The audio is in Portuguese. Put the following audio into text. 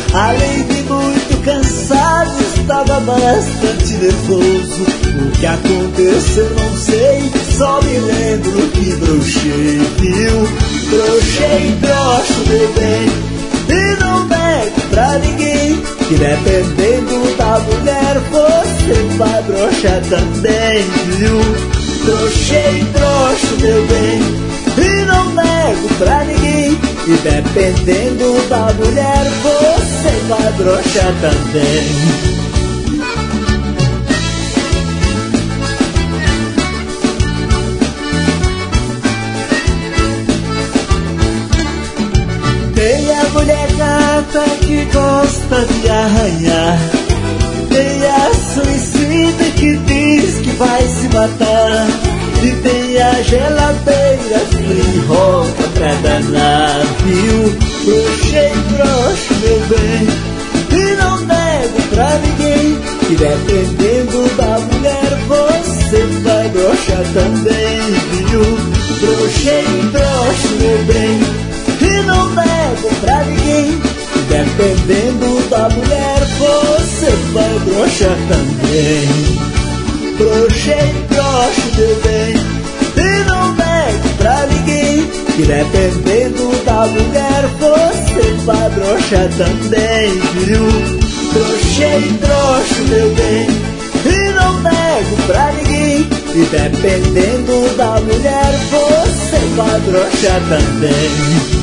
Além de muito cansado, estava bastante nervoso. O que aconteceu não sei, só me lembro que brochei, viu? Brochei, brocho, meu bem, e não nego pra ninguém, que dependendo da mulher você vai brochar também, viu? Brochei, brocho, meu bem, e não nego pra ninguém, e dependendo da mulher você vai brochar também. Tem a mulher gata que gosta de arranhar, tem a suicida que diz que vai se matar, e tem a geladeira que enrola pra danar, viu? Brochei, brocho, meu bem, e não nego pra ninguém, que dependendo da mulher você vai brochar também, viu? Brochei, brocho, meu bem, e não nego pra ninguém, dependendo da mulher você vai brochar também. Brochei, brocho, meu bem, e não nego pra ninguém, que dependendo da mulher você vai brochar também, viu? Brochei, brocho, meu bem, e não nego pra ninguém, e dependendo da mulher você vai brochar também.